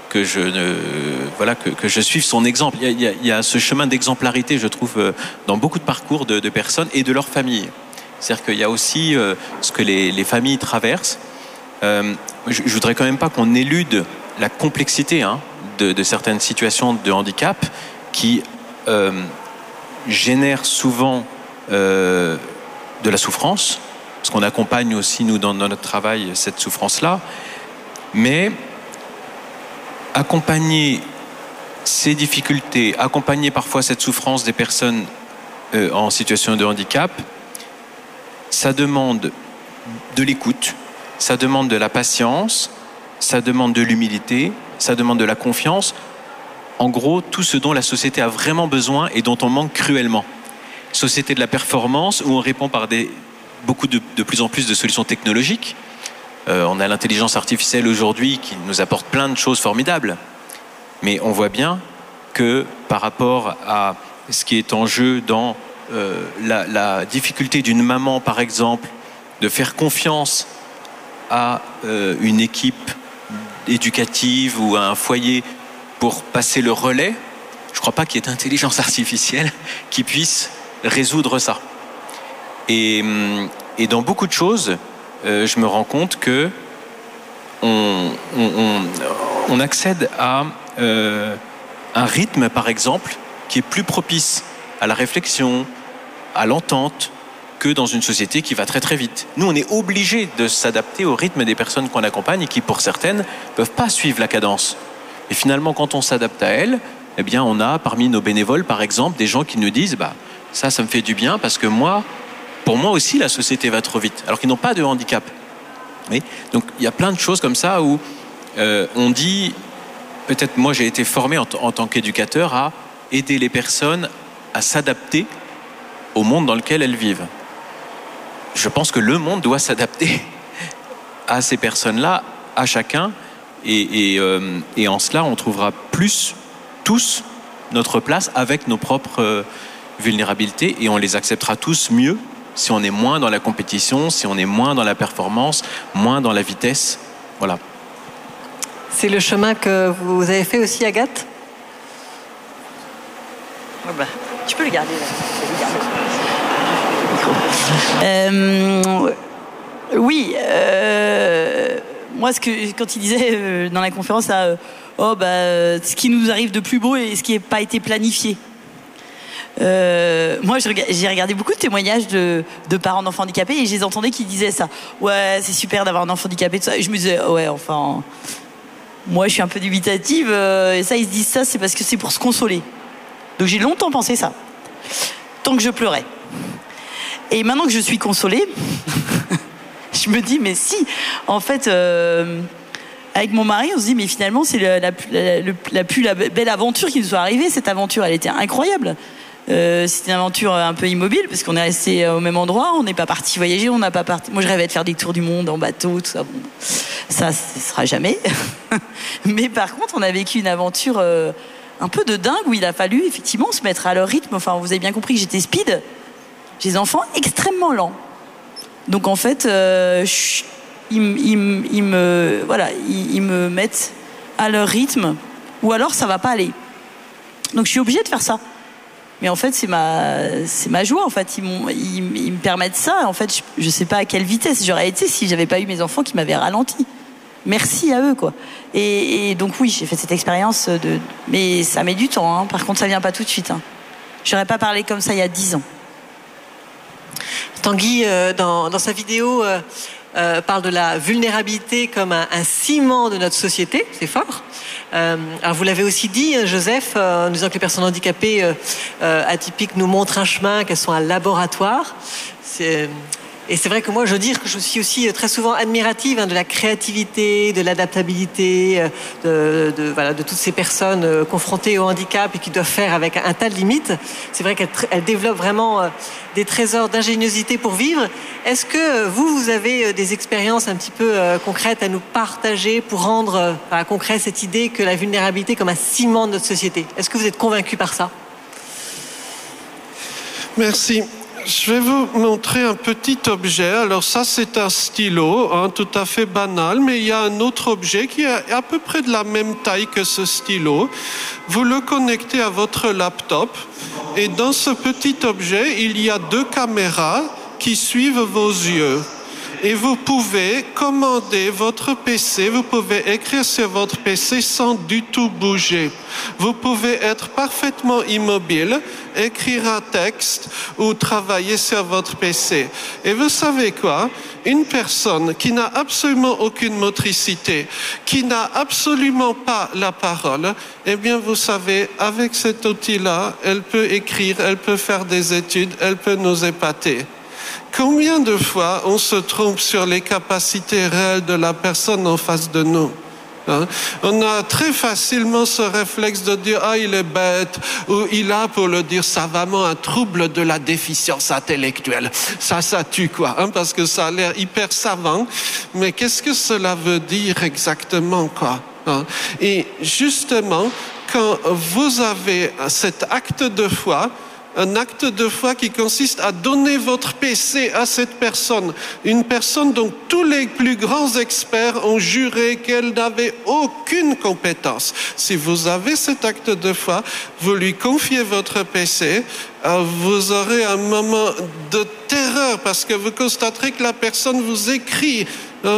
je suive son exemple. Il y a ce chemin d'exemplarité, je trouve, dans beaucoup de parcours de personnes et de leur famille. C'est-à-dire qu'il y a aussi ce que les familles traversent. Je voudrais quand même pas qu'on élude la complexité de certaines situations de handicap qui génèrent souvent de la souffrance, parce qu'on accompagne aussi, nous, dans notre travail, cette souffrance-là. Mais accompagner ces difficultés, accompagner parfois cette souffrance des personnes en situation de handicap, ça demande de l'écoute, ça demande de la patience, ça demande de l'humilité, ça demande de la confiance. En gros, tout ce dont la société a vraiment besoin et dont on manque cruellement. Société de la performance, où on répond par de plus en plus de solutions technologiques. On a l'intelligence artificielle aujourd'hui qui nous apporte plein de choses formidables. Mais on voit bien que par rapport à ce qui est en jeu dans la difficulté d'une maman, par exemple, de faire confiance à une équipe éducative ou à un foyer pour passer le relais, je ne crois pas qu'il y ait d'intelligence artificielle qui puisse résoudre ça. Et dans beaucoup de choses, je me rends compte que on accède à un rythme, par exemple, qui est plus propice à la réflexion, à l'entente, que dans une société qui va très très vite. Nous, on est obligés de s'adapter au rythme des personnes qu'on accompagne et qui, pour certaines, ne peuvent pas suivre la cadence. Et finalement, quand on s'adapte à elles, eh bien, on a parmi nos bénévoles, par exemple, des gens qui nous disent « ça me fait du bien parce que pour moi aussi, la société va trop vite. » Alors qu'ils n'ont pas de handicap. Oui. Donc, il y a plein de choses comme ça où on dit, peut-être moi j'ai été formé en tant qu'éducateur à aider les personnes à s'adapter au monde dans lequel elles vivent. Je pense que le monde doit s'adapter à ces personnes-là, à chacun, et en cela, on trouvera plus tous notre place avec nos propres vulnérabilités, et on les acceptera tous mieux si on est moins dans la compétition, si on est moins dans la performance, moins dans la vitesse. Voilà. C'est le chemin que vous avez fait aussi, Agathe ? Tu peux le garder là. Oui, moi quand il disait dans la conférence ce qui nous arrive de plus beau et ce qui n'a pas été planifié. Moi j'ai regardé beaucoup de témoignages de parents d'enfants handicapés et je les entendais qui disaient ça. Ouais, c'est super d'avoir un enfant handicapé, tout ça. Et je me disais ouais, enfin moi je suis un peu dubitative et ça ils se disent ça, c'est parce que c'est pour se consoler. Donc j'ai longtemps pensé ça, tant que je pleurais. Et maintenant que je suis consolée, je me dis, mais si, en fait, avec mon mari, on se dit, mais finalement, c'est la plus belle aventure qui nous soit arrivée. Cette aventure, elle était incroyable. C'était une aventure un peu immobile, parce qu'on est resté au même endroit, on n'est pas parti voyager, on n'a pas parti. Moi, je rêvais de faire des tours du monde en bateau, tout ça. Bon, ça, ce sera jamais. Mais par contre, on a vécu une aventure un peu de dingue, où il a fallu effectivement se mettre à leur rythme. Enfin, vous avez bien compris que j'étais speed. J'ai des enfants extrêmement lents. Donc en fait, ils me mettent à leur rythme, ou alors ça va pas aller. Donc je suis obligée de faire ça. Mais en fait, c'est ma joie. En fait, ils me permettent ça. En fait, je sais pas à quelle vitesse j'aurais été si j'avais pas eu mes enfants qui m'avaient ralenti. Merci à eux, quoi. Et donc oui, j'ai fait cette expérience mais ça met du temps. Hein. Par contre, ça vient pas tout de suite. Hein. J'aurais pas parlé comme ça il y a 10 ans. Tanguy, dans sa vidéo, parle de la vulnérabilité comme un ciment de notre société. C'est fort. Alors vous l'avez aussi dit, Joseph, en disant que les personnes handicapées atypiques nous montrent un chemin, qu'elles sont un laboratoire. Et c'est vrai que moi, je veux dire que je suis aussi très souvent admirative de la créativité, de l'adaptabilité, de toutes ces personnes confrontées au handicap et qui doivent faire avec un tas de limites. C'est vrai qu'elles développent vraiment des trésors d'ingéniosité pour vivre. Est-ce que vous avez des expériences un petit peu concrètes à nous partager pour rendre concret cette idée que la vulnérabilité comme un ciment de notre société ? Est-ce que vous êtes convaincus par ça ? Merci. Je vais vous montrer un petit objet. Alors ça, c'est un stylo, tout à fait banal, mais il y a un autre objet qui est à peu près de la même taille que ce stylo. Vous le connectez à votre laptop et dans ce petit objet, il y a 2 caméras qui suivent vos yeux. Et vous pouvez commander votre PC, vous pouvez écrire sur votre PC sans du tout bouger. Vous pouvez être parfaitement immobile, écrire un texte ou travailler sur votre PC. Et vous savez quoi? Une personne qui n'a absolument aucune motricité, qui n'a absolument pas la parole, eh bien vous savez, avec cet outil-là, elle peut écrire, elle peut faire des études, elle peut nous épater. Combien de fois on se trompe sur les capacités réelles de la personne en face de nous? On a très facilement ce réflexe de dire « Ah, il est bête » ou « Il a, pour le dire savamment, un trouble de la déficience intellectuelle ». Ça tue quoi, parce que ça a l'air hyper savant. Mais qu'est-ce que cela veut dire exactement, quoi? Et justement, quand vous avez cet acte de foi, un acte de foi qui consiste à donner votre PC à cette personne. Une personne dont tous les plus grands experts ont juré qu'elle n'avait aucune compétence. Si vous avez cet acte de foi, vous lui confiez votre PC, vous aurez un moment de terreur parce que vous constaterez que la personne vous écrit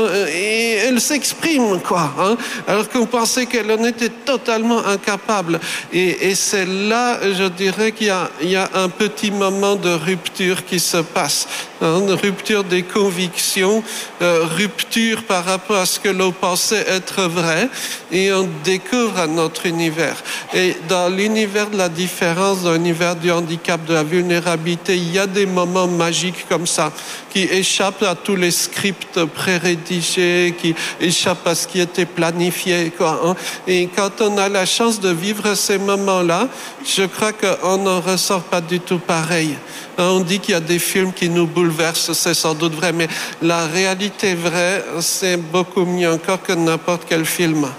et elle s'exprime, quoi, alors qu'on pensait qu'elle en était totalement incapable. Et c'est là, je dirais, qu'il y a un petit moment de rupture qui se passe, une rupture des convictions, rupture par rapport à ce que l'on pensait être vrai, et on découvre un autre univers. Et dans l'univers de la différence, dans l'univers du handicap, de la vulnérabilité, il y a des moments magiques comme ça, qui échappent à tous les scripts pré-rédigés, qui échappent à ce qui était planifié, quoi. Et quand on a la chance de vivre ces moments-là, je crois qu'on n'en ressort pas du tout pareil. On dit qu'il y a des films qui nous bouleversent, c'est sans doute vrai, mais la réalité vraie, c'est beaucoup mieux encore que n'importe quel film.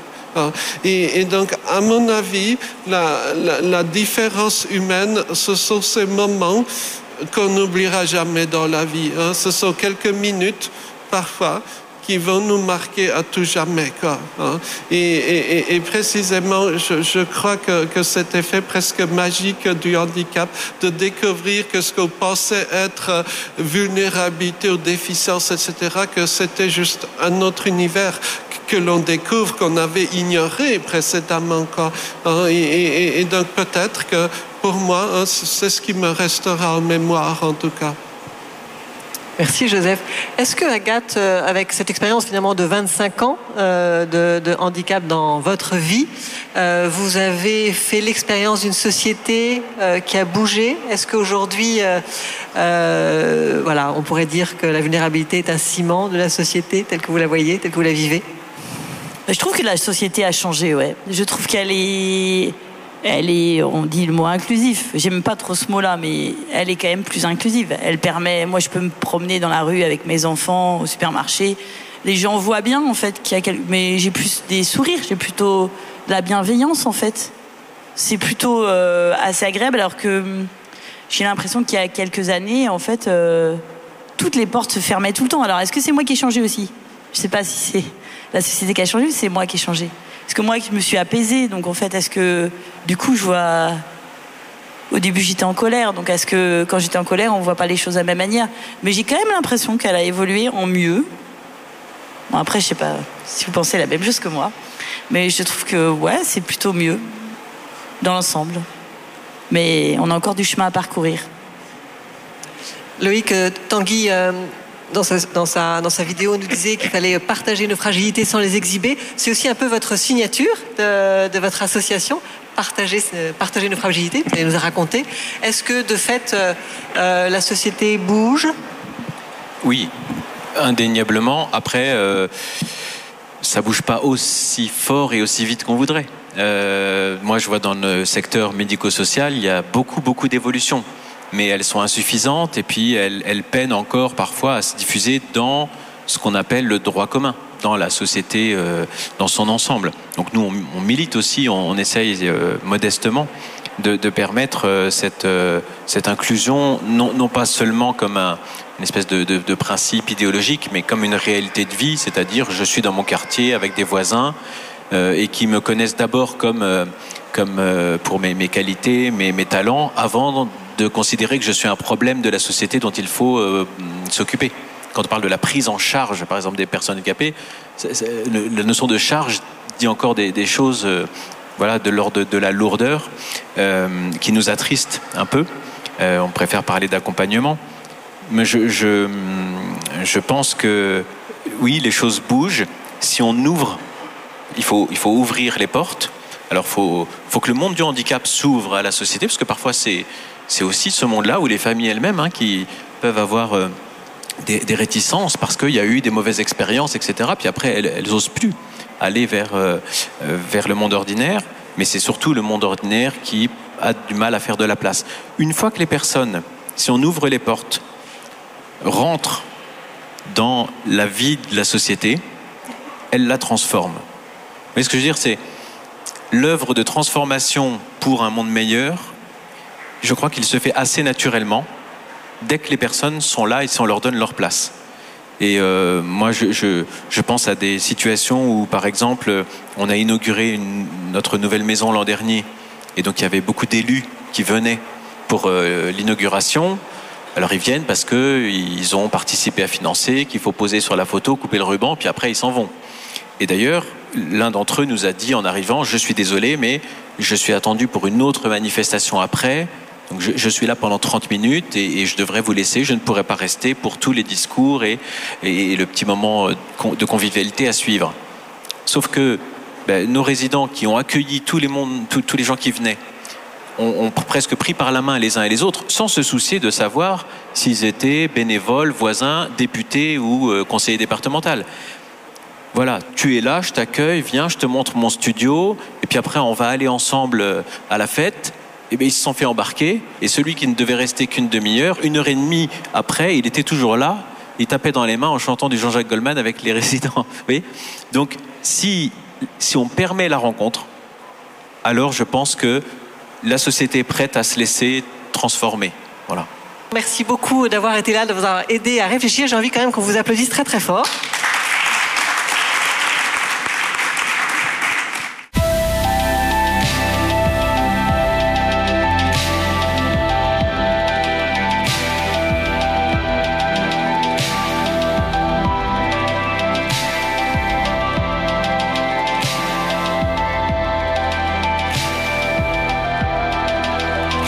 Et donc, à mon avis, la différence humaine, ce sont ces moments qu'on n'oubliera jamais dans la vie. Ce sont quelques minutes, parfois, qui vont nous marquer à tout jamais, quoi. Et précisément, je crois que cet effet presque magique du handicap, de découvrir que ce qu'on pensait être vulnérabilité ou déficience, etc., que c'était juste un autre univers que l'on découvre, qu'on avait ignoré précédemment, quoi. Et donc peut-être que pour moi, c'est ce qui me restera en mémoire, en tout cas. Merci Joseph. Est-ce que Agathe, avec cette expérience finalement de 25 ans de handicap dans votre vie, vous avez fait l'expérience d'une société qui a bougé? Est-ce qu'aujourd'hui, voilà, on pourrait dire que la vulnérabilité est un ciment de la société telle que vous la voyez, telle que vous la vivez? Je trouve que la société a changé, ouais. Je trouve qu'elle est... on dit le mot inclusif, j'aime pas trop ce mot-là, mais elle est quand même plus inclusive. Elle permet, moi je peux me promener dans la rue avec mes enfants, au supermarché, les gens voient bien en fait qu'il y a mais j'ai plus des sourires, j'ai plutôt de la bienveillance en fait. C'est plutôt assez agréable, alors que j'ai l'impression qu'il y a quelques années, en fait, toutes les portes se fermaient tout le temps. Alors est-ce que c'est moi qui ai changé aussi? Je sais pas si c'est la société qui a changé ou c'est moi qui ai changé. Parce que moi, je me suis apaisée, donc en fait, est-ce que, du coup, je vois... Au début, j'étais en colère, donc est-ce que, quand j'étais en colère, on voit pas les choses de la même manière? Mais j'ai quand même l'impression qu'elle a évolué en mieux. Bon, après, je sais pas si vous pensez la même chose que moi, mais je trouve que, ouais, c'est plutôt mieux, dans l'ensemble. Mais on a encore du chemin à parcourir. Loïc, Tanguy... Dans sa vidéo, nous disait qu'il fallait partager nos fragilités sans les exhiber. C'est aussi un peu votre signature de votre association, partager nos fragilités, vous allez nous a raconté. Est-ce que, de fait, la société bouge? Oui, indéniablement. Après, ça bouge pas aussi fort et aussi vite qu'on voudrait. Moi, je vois dans le secteur médico-social, il y a beaucoup d'évolutions. Mais elles sont insuffisantes et puis elles peinent encore parfois à se diffuser dans ce qu'on appelle le droit commun, dans la société dans son ensemble. Donc nous, on milite aussi, on essaye modestement de permettre cette inclusion, non pas seulement comme une espèce de principe idéologique, mais comme une réalité de vie, c'est-à-dire je suis dans mon quartier avec des voisins et qui me connaissent d'abord comme pour mes qualités, mes talents, avant de considérer que je suis un problème de la société dont il faut s'occuper. Quand on parle de la prise en charge, par exemple, des personnes handicapées, la notion de charge dit encore des choses de l'ordre de la lourdeur qui nous attriste un peu. On préfère parler d'accompagnement. Mais je pense que, oui, les choses bougent. Si on ouvre, il faut ouvrir les portes. Alors, il faut que le monde du handicap s'ouvre à la société, parce que parfois, c'est aussi ce monde-là où les familles elles-mêmes qui peuvent avoir des réticences parce qu'il y a eu des mauvaises expériences, etc. Puis après, elles n'osent plus aller vers le monde ordinaire. Mais c'est surtout le monde ordinaire qui a du mal à faire de la place. Une fois que les personnes, si on ouvre les portes, rentrent dans la vie de la société, elles la transforment. Vous voyez ce que je veux dire, c'est l'œuvre de transformation pour un monde meilleur. Je crois qu'il se fait assez naturellement dès que les personnes sont là et si on leur donne leur place. Et moi, je pense à des situations où, par exemple, on a inauguré notre nouvelle maison l'an dernier. Et donc, il y avait beaucoup d'élus qui venaient pour l'inauguration. Alors, ils viennent parce qu'ils ont participé à financer, qu'il faut poser sur la photo, couper le ruban, puis après, ils s'en vont. Et d'ailleurs, l'un d'entre eux nous a dit en arrivant, je suis désolé, mais je suis attendu pour une autre manifestation après. Donc je suis là pendant 30 minutes et je devrais vous laisser. Je ne pourrai pas rester pour tous les discours et le petit moment de convivialité à suivre. Sauf que nos résidents qui ont accueilli tous les gens qui venaient ont presque pris par la main les uns et les autres sans se soucier de savoir s'ils étaient bénévoles, voisins, députés ou conseillers départementaux. Voilà, tu es là, je t'accueille, viens, je te montre mon studio et puis après on va aller ensemble à la fête. Et bien, ils se sont fait embarquer, et celui qui ne devait rester qu'une demi-heure, 1h30 après, il était toujours là, il tapait dans les mains en chantant du Jean-Jacques Goldman avec les résidents. Vous voyez ? Donc, si on permet la rencontre, alors je pense que la société est prête à se laisser transformer. Voilà. Merci beaucoup d'avoir été là, de vous avoir aidé à réfléchir. J'ai envie quand même qu'on vous applaudisse très très fort.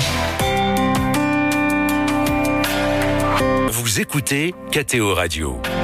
Vous écoutez KTO Radio.